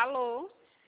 Alô?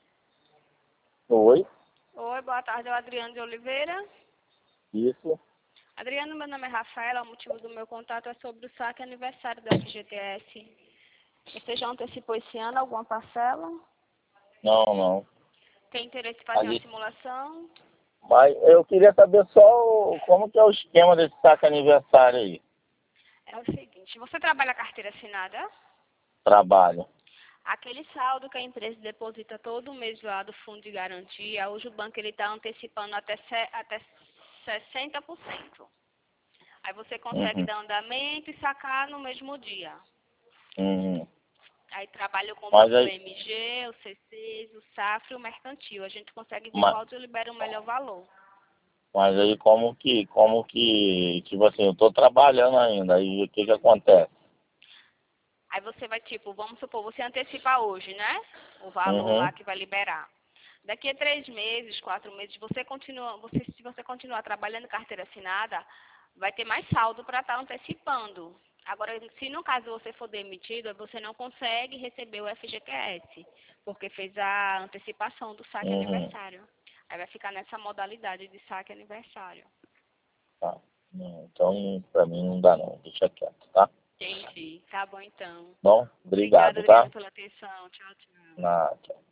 Oi, Oi, boa tarde, é o Adriano de Oliveira. isso. Adriano, meu nome é Rafaela, o motivo do meu contato é sobre o saque aniversário da FGTS. Você já antecipou esse ano alguma parcela? Não, não. Tem interesse em fazer uma Ali. simulação? Mas eu queria saber só como que é o esquema desse saque aniversário aí. É o seguinte, você trabalha carteira assinada? Trabalho. Aquele saldo que a empresa deposita todo mês lá do fundo de garantia, hoje o banco está antecipando até 60%. Aí você consegue Uhum. dar andamento e sacar no mesmo dia. Uhum. Aí trabalha com o Mas banco do aí, MG, o C6, o Safra e o Mercantil. A gente consegue ver mas, qual te libera o melhor valor. mas aí tipo assim, eu tô trabalhando ainda, aí o que que acontece? Aí você vai, tipo, vamos supor, você antecipa hoje, né? O valor lá Uhum. que vai liberar. Daqui a 3 meses, 4 meses, se você continuar trabalhando carteira assinada, vai ter mais saldo para estar antecipando. Agora, se no caso você for demitido, você não consegue receber o FGTS, porque fez a antecipação do saque Uhum. aniversário. Aí vai ficar nessa modalidade de saque aniversário. Tá. Não, então, pra mim não dá não, deixa quieto, tá? Entendi. Tá bom então. Bom, Obrigada, obrigado, Adriano, tá? pela atenção. Tchau, tchau. Tchau.